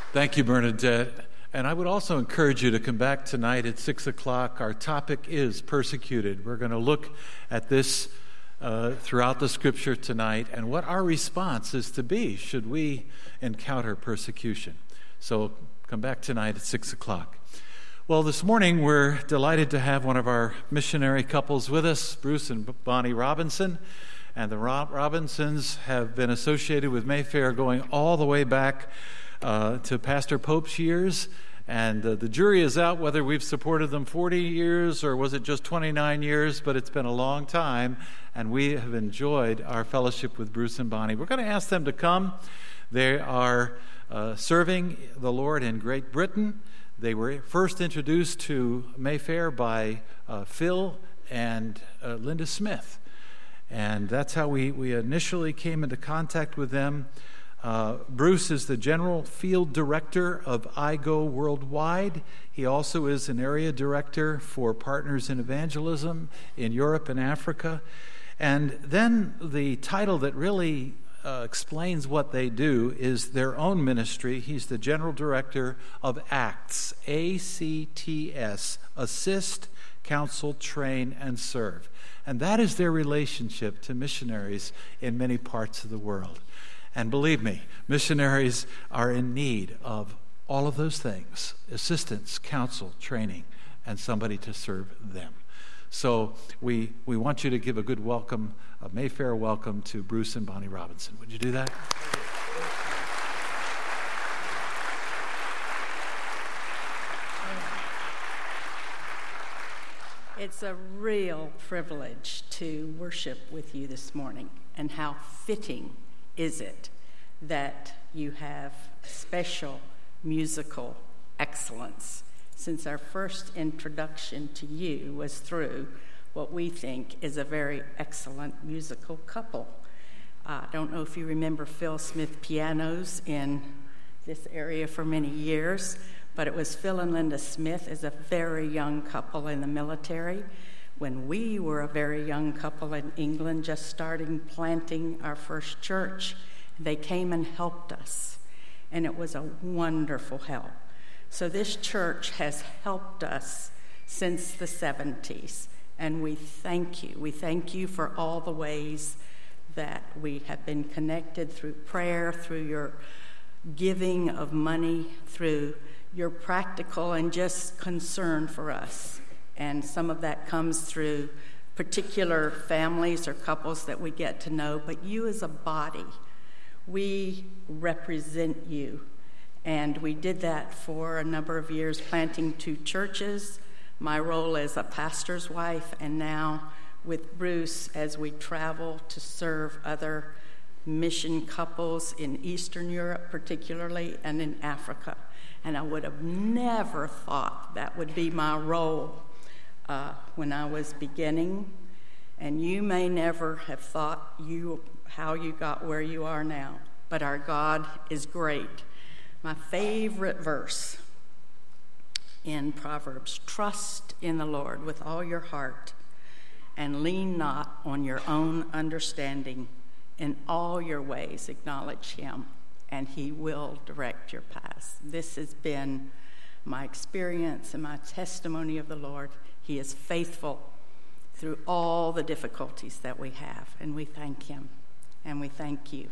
Thank you, Bernadette. And I would also encourage you to come back tonight at 6 o'clock. Our topic is persecuted. We're going to look at this throughout the Scripture tonight and what our response is to be should we encounter persecution. So come back tonight at 6 o'clock. Well, this morning we're delighted to have one of our missionary couples with us, Bruce and Bonnie Robinson. And the Robinsons have been associated with Mayfair going all the way back to Pastor Pope's years. And the jury is out whether we've supported them 40 years or was it just 29 years, but it's been a long time, and we have enjoyed our fellowship with Bruce and Bonnie. We're going to ask them to come. They are serving the Lord in Great Britain. They were first introduced to Mayfair by Phil and Linda Smith. And that's how we initially came into contact with them. Bruce is the General Field Director of IGO Worldwide. He also is an Area Director for Partners in Evangelism in Europe and Africa. And then the title that really explains what they do is their own ministry. He's the General Director of ACTS, A-C-T-S, Assist, Counsel, Train, and Serve. And that is their relationship to missionaries in many parts of the world. And believe me, missionaries are in need of all of those things: assistance, counsel, training, and somebody to serve them. So we want you to give a good welcome, a Mayfair welcome to Bruce and Bonnie Robinson. Would you do that? It's a real privilege to worship with you this morning, and how fitting is it that you have special musical excellence, since our first introduction to you was through what we think is a very excellent musical couple. I don't know if you remember Phil Smith pianos in this area for many years, but it was Phil and Linda Smith as a very young couple in the military, when we were a very young couple in England, just starting planting our first church. They came and helped us, and it was a wonderful help. So this church has helped us since the 70s, and we thank you. We thank you for all the ways that we have been connected through prayer, through your giving of money, through your practical and just concern for us. And some of that comes through particular families or couples that we get to know, but you as a body, we represent you. And we did that for a number of years, planting 2 churches, my role as a pastor's wife, and now with Bruce as we travel to serve other mission couples in Eastern Europe particularly, and in Africa. And I would have never thought that would be my role when I was beginning. And you may never have thought how you got where you are now. But our God is great. My favorite verse in Proverbs: trust in the Lord with all your heart, and lean not on your own understanding. In all your ways acknowledge him, and he will direct your paths. This has been my experience and my testimony of the Lord. He is faithful through all the difficulties that we have, and we thank him, and we thank you.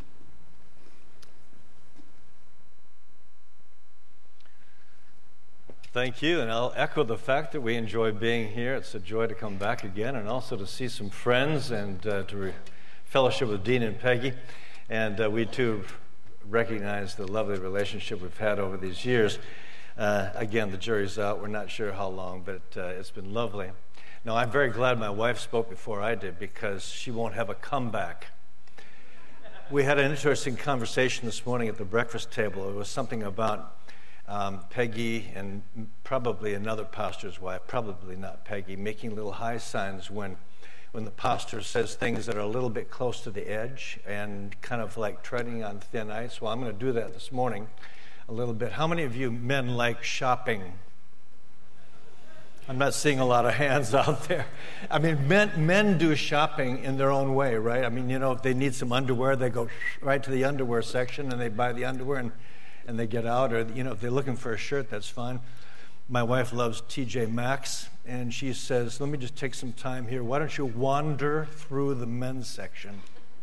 Thank you, and I'll echo the fact that we enjoy being here. It's a joy to come back again, and also to see some friends and to fellowship with Dean and Peggy. And we too recognize the lovely relationship we've had over these years. Again, the jury's out. We're not sure how long, but it's been lovely. Now, I'm very glad my wife spoke before I did, because she won't have a comeback. We had an interesting conversation this morning at the breakfast table. It was something about Peggy and probably another pastor's wife, probably not Peggy, making little high signs when the pastor says things that are a little bit close to the edge and kind of like treading on thin ice. Well, I'm going to do that this morning a little bit. How many of you men like shopping? I'm not seeing a lot of hands out there. I mean, men do shopping in their own way, right? I mean, if they need some underwear, they go right to the underwear section and they buy the underwear. and they get out, or if they're looking for a shirt, that's fine. My wife loves TJ Maxx, and she says, let me just take some time here. Why don't you wander through the men's section?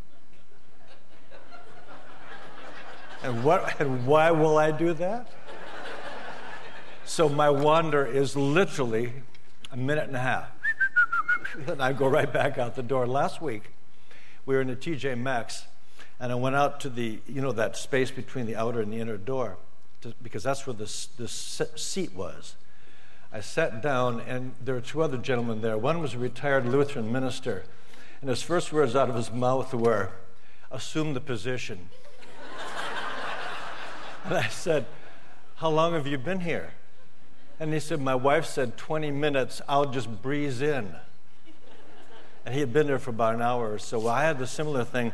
And why will I do that? So my wander is literally a minute and a half. And I go right back out the door. Last week, we were in the TJ Maxx, and I went out to the, that space between the outer and the inner door, because that's where the seat was. I sat down, and there were two other gentlemen there. One was a retired Lutheran minister, and his first words out of his mouth were, "Assume the position." And I said, "How long have you been here?" And he said, "My wife said 20 minutes, I'll just breeze in." And he had been there for about an hour or so. Well, I had the similar thing.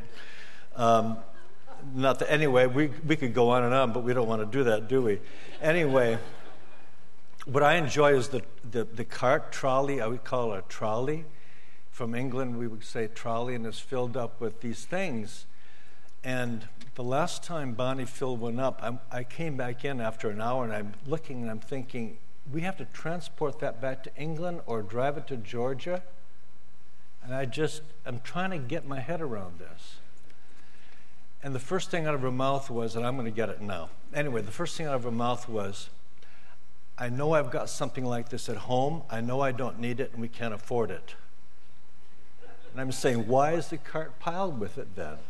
Anyway, we could go on and on, but we don't want to do that, do we? Anyway, what I enjoy is the cart trolley. I would call it a trolley. From England, we would say trolley, and it's filled up with these things. And the last time Bonnie filled one up, I came back in after an hour, and I'm looking and I'm thinking, we have to transport that back to England or drive it to Georgia? And I'm trying to get my head around this. And the first thing out of her mouth was, and I'm going to get it now. Anyway, the first thing out of her mouth was, I know I've got something like this at home. I know I don't need it, and we can't afford it. And I'm saying, why is the cart piled with it then?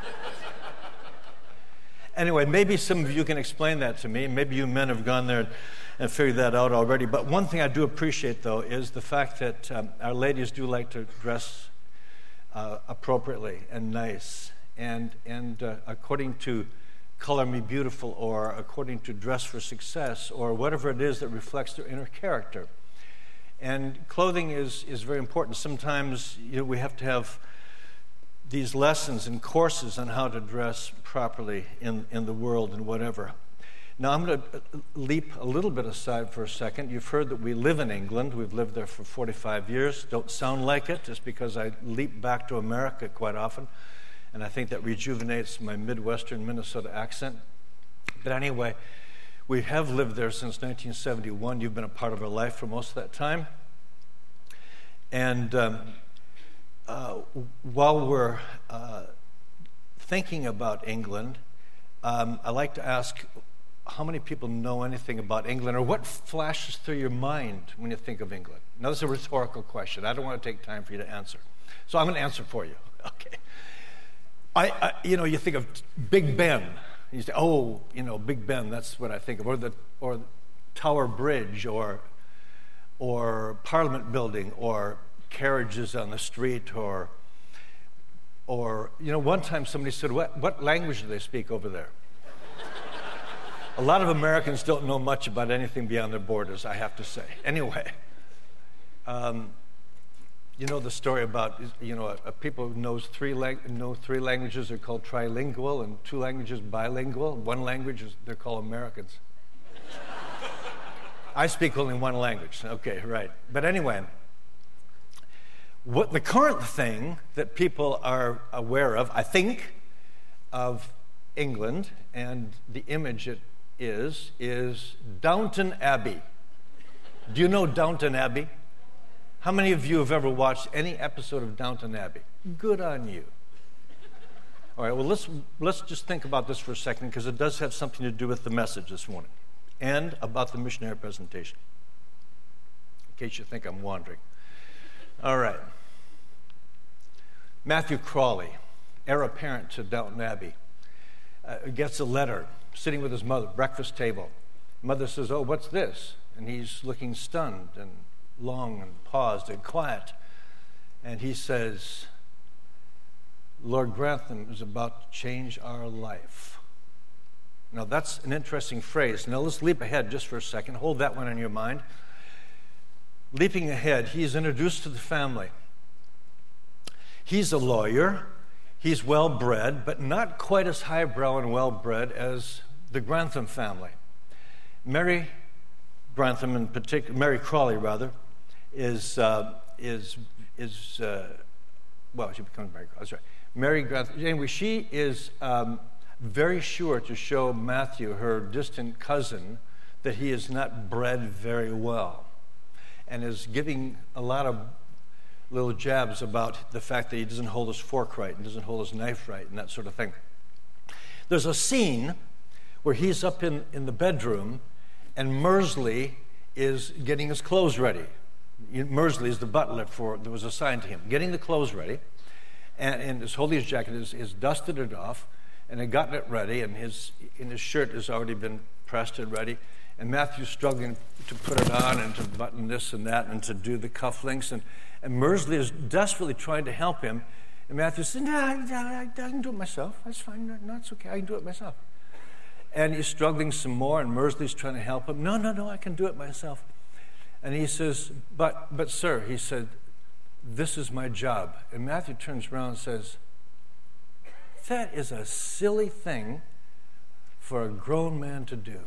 Anyway, maybe some of you can explain that to me. Maybe you men have gone there and figured that out already. But one thing I do appreciate, though, is the fact that our ladies do like to dress appropriately and nice. And according to Color Me Beautiful, or according to Dress for Success, or whatever it is that reflects their inner character. And clothing is very important. Sometimes we have to have these lessons and courses on how to dress properly in the world and whatever. Now I'm going to leap a little bit aside for a second. You've heard that we live in England. We've lived there for 45 years. Don't sound like it, just because I leap back to America quite often. And I think that rejuvenates my Midwestern Minnesota accent. But anyway, we have lived there since 1971. You've been a part of our life for most of that time. And while we're thinking about England, I like to ask, how many people know anything about England, or what flashes through your mind when you think of England? Now, this is a rhetorical question. I don't want to take time for you to answer. So I'm going to answer for you. Okay. You think of Big Ben. You say, Big Ben, that's what I think of. Or Tower Bridge, or Parliament Building, or carriages on the street, or one time somebody said, what language do they speak over there? A lot of Americans don't know much about anything beyond their borders, I have to say. Anyway, the story about, people who know three languages are called trilingual, and two languages bilingual. One language they're called Americans. I speak only one language. Okay, right. But anyway, what the current thing that people are aware of, I think, of England and the image it is Downton Abbey. Do you know Downton Abbey? How many of you have ever watched any episode of Downton Abbey? Good on you. All right, well, let's just think about this for a second, because it does have something to do with the message this morning and about the missionary presentation, in case you think I'm wandering. All right. Matthew Crawley, heir apparent to Downton Abbey, gets a letter, sitting with his mother, breakfast table. Mother says, "Oh, what's this?" And he's looking stunned and long and paused and quiet. And he says, "Lord Grantham is about to change our life." Now, that's an interesting phrase. Now, let's leap ahead just for a second. Hold that one in your mind. Leaping ahead, he's introduced to the family. He's a lawyer. He's well-bred, but not quite as highbrow and well-bred as the Grantham family. Mary Grantham, in particular, Mary Crawley, rather, is she becomes Mary Crawley. That's right. Mary Grantham. Anyway, she is very sure to show Matthew, her distant cousin, that he is not bred very well, and is giving a lot of little jabs about the fact that he doesn't hold his fork right and doesn't hold his knife right and that sort of thing. There's a scene where he's up in the bedroom and Mersley is getting his clothes ready. Mersley is the butler that was assigned to him, getting the clothes ready, and is holding his jacket, is dusted it off, and had gotten it ready, and his shirt has already been pressed and ready, and Matthew's struggling to put it on and to button this and that and to do the cufflinks, and Mersley is desperately trying to help him, and Matthew says, "No, I can do it myself. That's fine. No, it's okay. I can do it myself." And he's struggling some more, and Mersley's trying to help him. No, I can do it myself. And he says, but sir, he said, "This is my job." And Matthew turns around and says, "That is a silly thing for a grown man to do."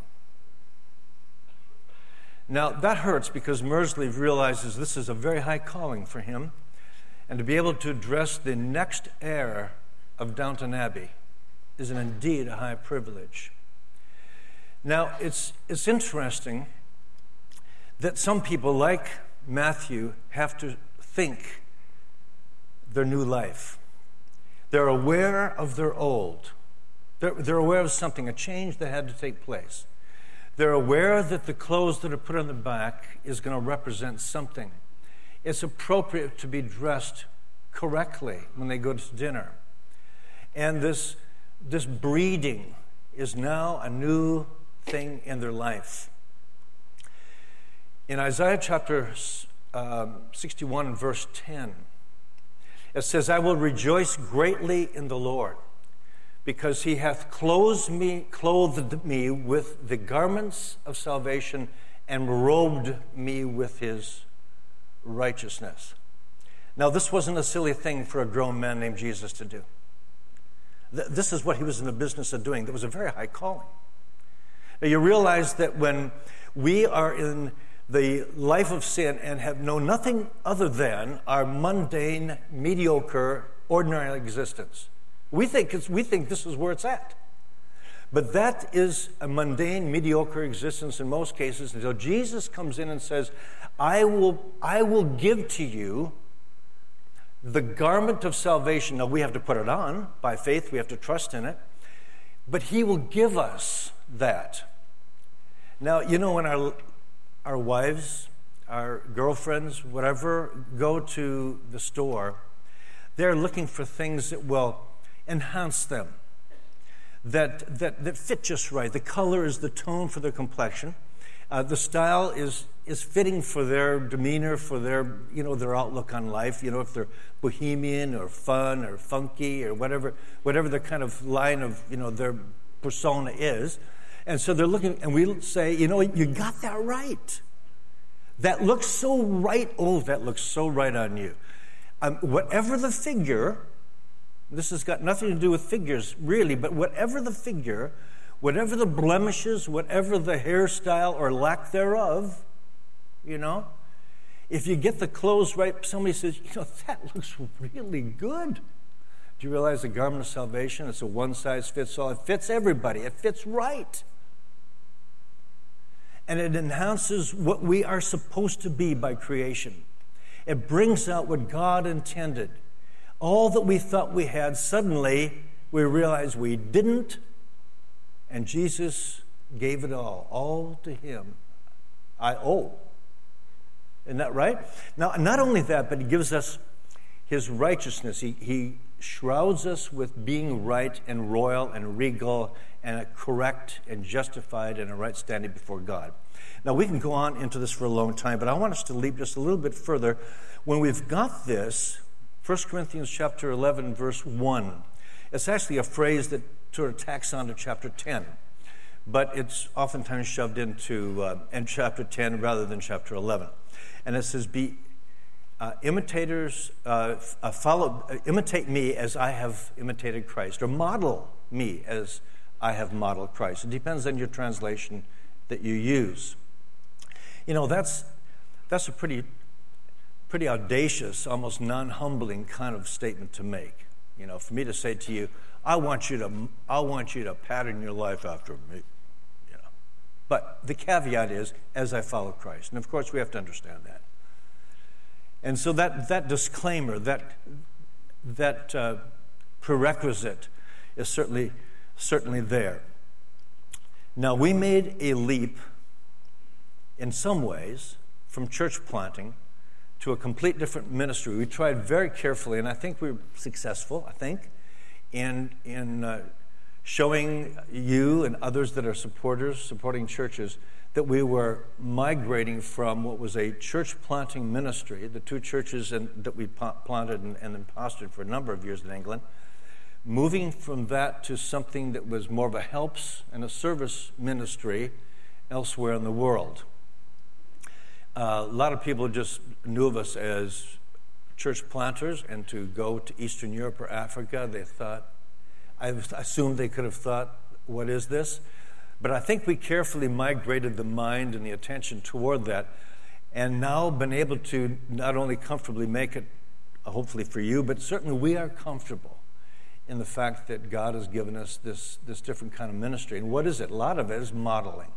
Now, that hurts because Mersley realizes this is a very high calling for him, and to be able to address the next heir of Downton Abbey is indeed a high privilege. Now, it's interesting that some people, like Matthew, have to think their new life. They're aware of their old. They're aware of something, a change that had to take place. They're aware that the clothes that are put on the back is going to represent something. It's appropriate to be dressed correctly when they go to dinner. And this breeding is now a new thing in their life. In Isaiah chapter 61 and verse 10, it says, "I will rejoice greatly in the Lord, because he hath clothed me with the garments of salvation and robed me with his righteousness." Now, this wasn't a silly thing for a grown man named Jesus to do. This is what he was in the business of doing. That was a very high calling. Now, you realize that when we are in the life of sin and have known nothing other than our mundane, mediocre, ordinary existence, we think this is where it's at. But that is a mundane, mediocre existence in most cases until Jesus comes in and says, I will give to you the garment of salvation. Now, we have to put it on by faith. We have to trust in it. But he will give us that. Now, you know, when our wives, our girlfriends, whatever, go to the store, they're looking for things that will enhance them, that fit just right. The color is the tone for their complexion. The style is fitting for their demeanor, for their outlook on life. You know, if they're bohemian or fun or funky or whatever their kind of line of, their persona is. And so they're looking, and we say, you got that right. That looks so right. Oh, that looks so right on you. Whatever the figure, this has got nothing to do with figures really, but whatever the figure, whatever the blemishes, whatever the hairstyle or lack thereof, if you get the clothes right, somebody says, that looks really good. Do you realize the garment of salvation, it's a one-size-fits-all. It fits everybody. It fits right. And it enhances what we are supposed to be by creation. It brings out what God intended. All that we thought we had, suddenly we realize we didn't, and Jesus gave it all to him. I owe. Isn't that right? Now, not only that, but he gives us his righteousness. He shrouds us with being right and royal and regal and correct and justified and a right standing before God. Now, we can go on into this for a long time, but I want us to leap just a little bit further. When we've got this, 1 Corinthians chapter 11, verse 1, it's actually a phrase that sort of tacks on to chapter 10, but it's oftentimes shoved into in chapter 10 rather than chapter 11. And it says, be imitators, imitate me as I have imitated Christ, or model me as I have modeled Christ. It depends on your translation that you use. That's a pretty audacious, almost non-humbling kind of statement to make. for me to say to you, I want you to pattern your life after me. But the caveat is, as I follow Christ. And of course, we have to understand that. And so that disclaimer, that prerequisite is certainly there. Now, we made a leap in some ways from church planting to a complete different ministry. We tried very carefully, and I think we were successful, in showing you and others that are supporting churches, that we were migrating from what was a church planting ministry, the two churches that we planted and then pastored for a number of years in England, moving from that to something that was more of a helps and a service ministry elsewhere in the world. A lot of people just knew of us as church planters, and to go to Eastern Europe or Africa, they thought, I assumed they could have thought, what is this? But I think we carefully migrated the mind and the attention toward that, and now been able to not only comfortably make it, hopefully for you, but certainly we are comfortable in the fact that God has given us this different kind of ministry. And what is it? A lot of it is modeling.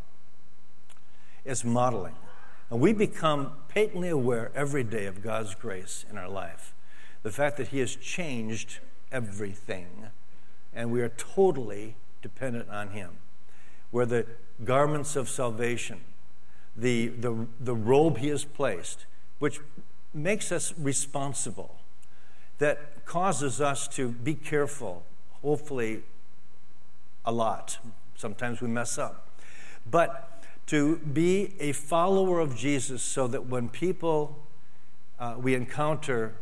It's modeling. And we become patently aware every day of God's grace in our life. The fact that He has changed everything, and we are totally dependent on Him. Where the garments of salvation, the robe He has placed, which makes us responsible, that causes us to be careful, hopefully a lot. Sometimes we mess up. But to be a follower of Jesus so that when people we encounter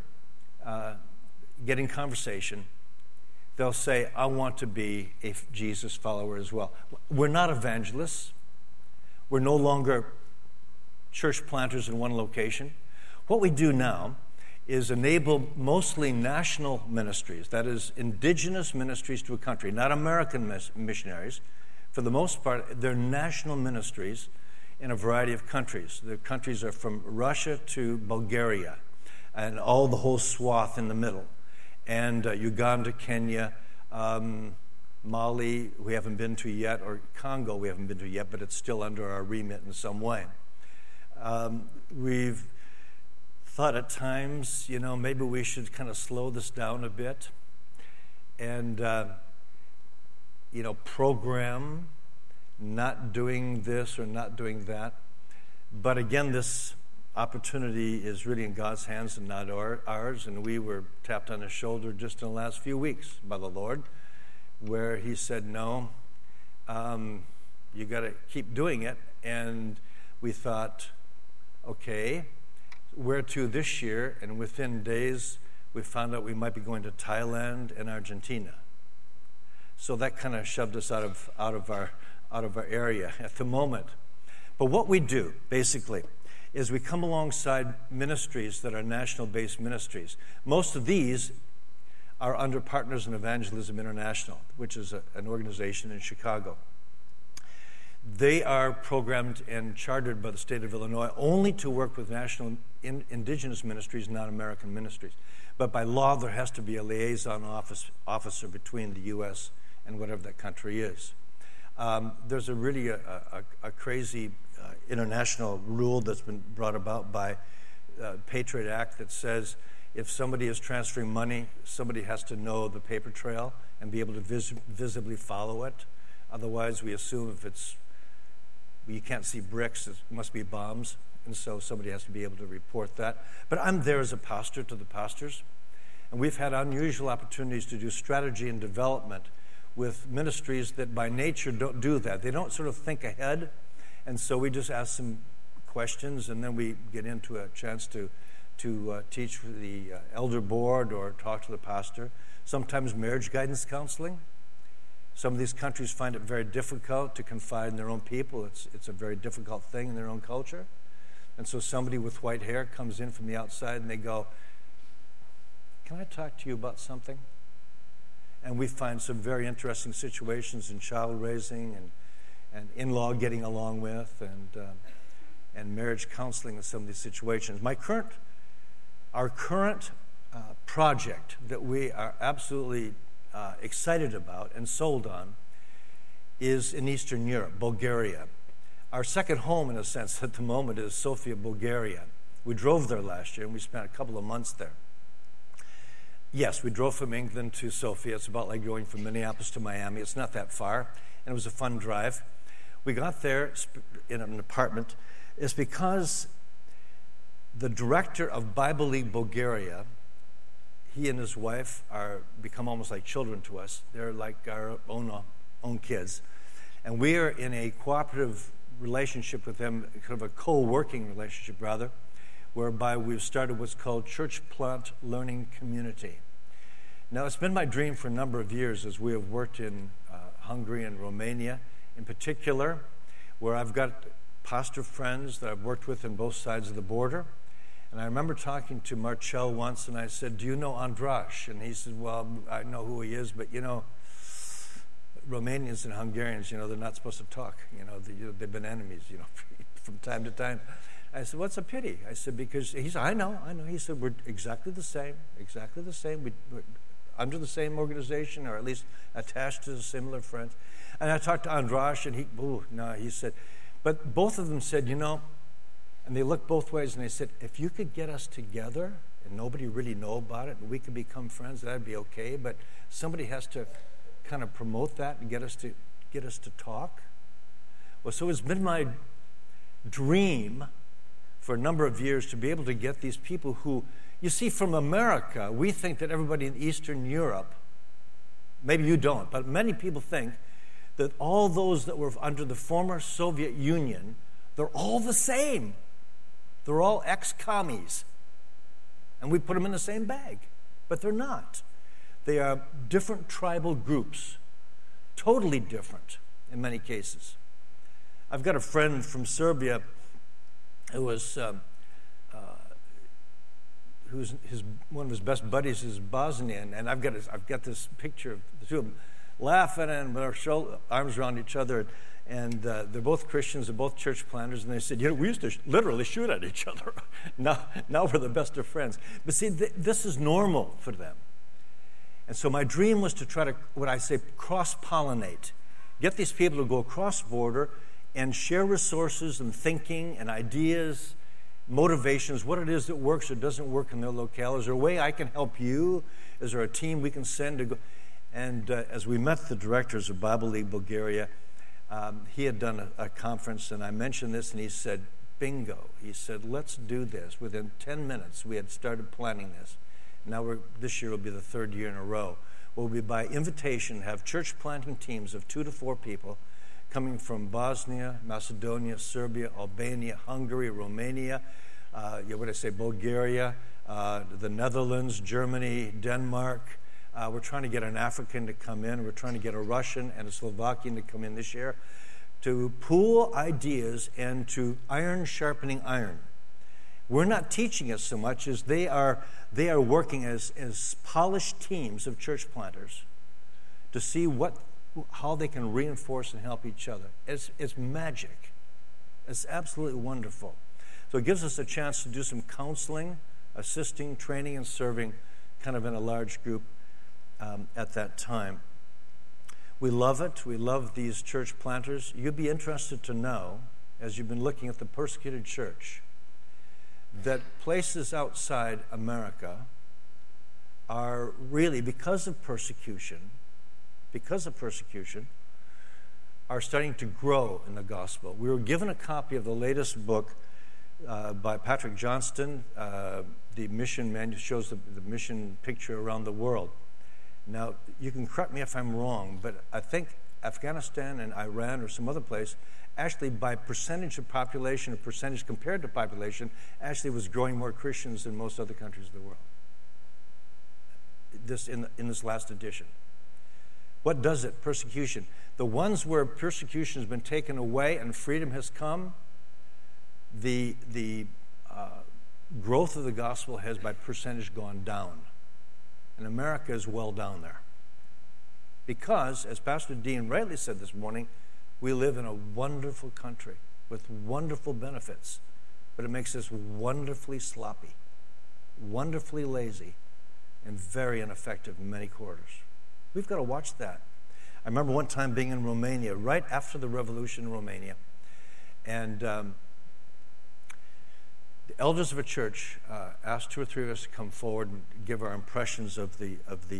getting conversation, they'll say, I want to be a Jesus follower as well. We're not evangelists. We're no longer church planters in one location. What we do now is enable mostly national ministries, that is, indigenous ministries to a country, not American missionaries. For the most part, they're national ministries in a variety of countries. The countries are from Russia to Bulgaria, and all the whole swath in the middle. And Uganda, Kenya, Mali, we haven't been to yet, or Congo, we haven't been to yet, but it's still under our remit in some way. We've thought at times, maybe we should kind of slow this down a bit and, program not doing this or not doing that. But again, this opportunity is really in God's hands and not ours, and we were tapped on the shoulder just in the last few weeks by the Lord, where He said, no, you got to keep doing it. And we thought, okay, where to this year? And within days, we found out we might be going to Thailand and Argentina. So that kind of shoved us out of our area at the moment. But what we do, basically, is we come alongside ministries that are national-based ministries. Most of these are under Partners in Evangelism International, which is an organization in Chicago. They are programmed and chartered by the state of Illinois only to work with national indigenous ministries, not American ministries. But by law, there has to be a liaison officer between the U.S. and whatever that country is. There's a crazy international rule that's been brought about by Patriot Act that says if somebody is transferring money, somebody has to know the paper trail and be able to visibly follow it. Otherwise, we assume if you can't see bricks, it must be bombs. And so somebody has to be able to report that. But I'm there as a pastor to the pastors. And we've had unusual opportunities to do strategy and development with ministries that by nature don't do that. They don't sort of think ahead. And so we just ask some questions, and then we get into a chance to teach the elder board or talk to the pastor. Sometimes marriage guidance counseling. Some of these countries find it very difficult to confide in their own people. It's a very difficult thing in their own culture. And so somebody with white hair comes in from the outside and they go, can I talk to you about something? And we find some very interesting situations in child raising and in-law getting along with and marriage counseling in some of these situations. Our current project that we are absolutely excited about and sold on is in Eastern Europe, Bulgaria. Our second home, in a sense, at the moment is Sofia, Bulgaria. We drove there last year, and we spent a couple of months there. Yes, we drove from England to Sofia. It's about like going from Minneapolis to Miami. It's not that far, and it was a fun drive. We got there in an apartment. It's because the director of Bible League Bulgaria, he and his wife become almost like children to us. They're like our own kids. And we are in a cooperative relationship with them, kind of a co-working relationship, rather, whereby we've started what's called Church Plant Learning Community. Now, it's been my dream for a number of years as we have worked in Hungary and Romania, in particular, where I've got pastor friends that I've worked with on both sides of the border. And I remember talking to Marcel once, and I said, "Do you know Andras?" And he said, "Well, I know who he is, but, Romanians and Hungarians, they're not supposed to talk. They've been enemies, from time to time." I said, "What's a pity?" I said, because he said, I know. He said, "We're exactly the same. We're under the same organization, or at least attached to similar friends." And I talked to Andras, and he said, but both of them said, and they looked both ways, and they said, "If you could get us together and nobody really know about it, and we could become friends, that'd be okay. But somebody has to kind of promote that and get us to talk." Well, so it's been my dream for a number of years to be able to get these people who, you see, from America, we think that everybody in Eastern Europe, maybe you don't, but many people think that all those that were under the former Soviet Union, they're all the same. They're all ex-commies. And we put them in the same bag. But they're not. They are different tribal groups, totally different in many cases. I've got a friend from Serbia who was one of his best buddies is Bosnian, and I've got this picture of the two of them laughing and with our arms around each other, and they're both Christians, they're both church planters, and they said, we used to literally shoot at each other. now we're the best of friends. But see, this is normal for them. And so my dream was to try to, what I say, cross-pollinate, get these people to go across border and share resources and thinking and ideas, motivations, what it is that works or doesn't work in their locale. Is there a way I can help you? Is there a team we can send to go? And as we met the directors of Bible League Bulgaria, he had done a conference, and I mentioned this, and he said, bingo. He said, let's do this. Within 10 minutes, we had started planning this. Now this year will be the third year in a row. We'll be by invitation have church planting teams of 2 to 4 people coming from Bosnia, Macedonia, Serbia, Albania, Hungary, Romania, Bulgaria, the Netherlands, Germany, Denmark. We're trying to get an African to come in. We're trying to get a Russian and a Slovakian to come in this year to pool ideas and to iron sharpening iron. We're not teaching us so much as they are working as polished teams of church planters to see how they can reinforce and help each other. It's magic. It's absolutely wonderful. So it gives us a chance to do some counseling, assisting, training, and serving kind of in a large group at that time. We love it. We love these church planters. You'd be interested to know, as you've been looking at the persecuted church, that places outside America are really, because of persecution, are starting to grow in the gospel. We were given a copy of the latest book by Patrick Johnston. The mission manual shows the mission picture around the world. Now, you can correct me if I'm wrong, but I think Afghanistan and Iran or some other place, actually by percentage of population or percentage compared to population, actually was growing more Christians than most other countries of the world. This in this last edition. What does it? Persecution. The ones where persecution has been taken away and freedom has come, the growth of the gospel has by percentage gone down. And America is well down there. Because, as Pastor Dean rightly said this morning, we live in a wonderful country with wonderful benefits, but it makes us wonderfully sloppy, wonderfully lazy, and very ineffective in many quarters. We've got to watch that. I remember one time being in Romania, right after the revolution in Romania, and the elders of a church asked 2 or 3 of us to come forward and give our impressions of the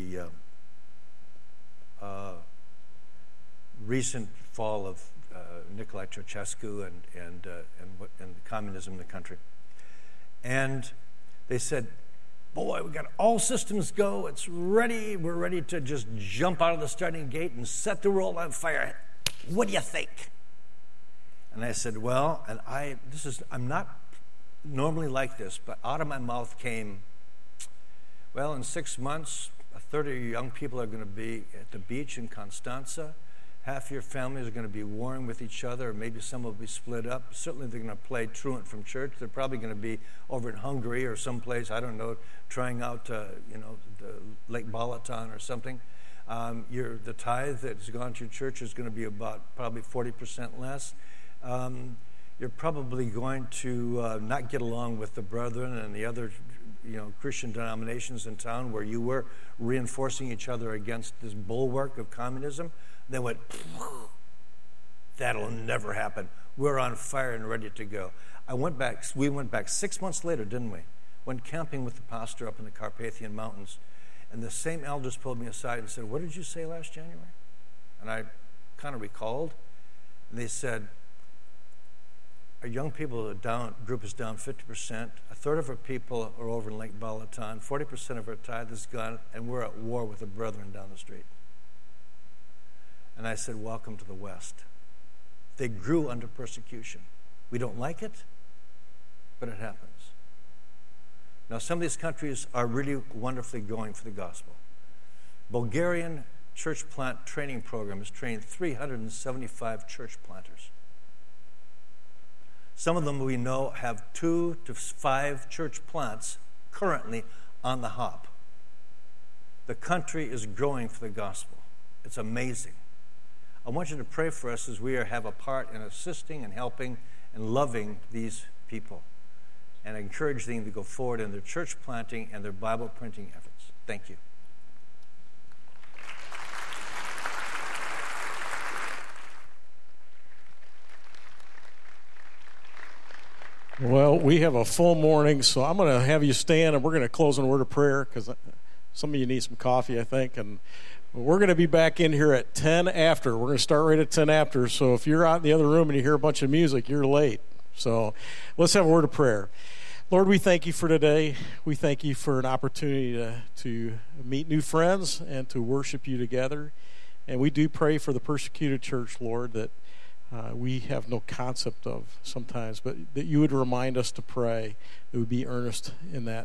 recent fall of Nicolae Ceausescu and communism in the country. And they said, boy, we got all systems go. It's ready. We're ready to just jump out of the starting gate and set the world on fire. What do you think? And I said, well, and I'm not normally like this, but out of my mouth came, well, in 6 months, a third of your young people are going to be at the beach in Constanza. Half your families are going to be warring with each other, or maybe some will be split up. Certainly they're going to play truant from church. They're probably going to be over in Hungary or someplace, I don't know, trying out, the Lake Balaton or something. The tithe that's gone to your church is going to be about probably 40% less. You're probably going to not get along with the brethren and the other Christian denominations in town where you were reinforcing each other against this bulwark of communism. They went, that'll never happen. We're on fire and ready to go. We went back 6 months later, didn't we? Went camping with the pastor up in the Carpathian Mountains. And the same elders pulled me aside and said, what did you say last January? And I kind of recalled. And they said, our young people group is down 50%. A third of our people are over in Lake Balaton. 40% of our tithe is gone, and we're at war with the brethren down the street. And I said, welcome to the West. They grew under persecution. We don't like it, but it happens. Now, some of these countries are really wonderfully going for the gospel. Bulgarian church plant training program has trained 375 church planters. Some of them we know have 2 to 5 church plants currently on the hop. The country is growing for the gospel. It's amazing. I want you to pray for us as we have a part in assisting and helping and loving these people, and encourage them to go forward in their church planting and their Bible printing efforts. Thank you. Well, we have a full morning, so I'm going to have you stand, and we're going to close in a word of prayer because some of you need some coffee, I think, and we're going to be back in here at 10 after. We're going to start right at 10 after, so if you're out in the other room and you hear a bunch of music, you're late. So let's have a word of prayer. Lord, we thank you for today. We thank you for an opportunity to meet new friends and to worship you together. And we do pray for the persecuted church, Lord, that we have no concept of sometimes, but that you would remind us to pray, that we would be earnest in that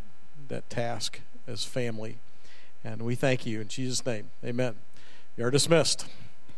task as family. And we thank you in Jesus' name. Amen. You are dismissed.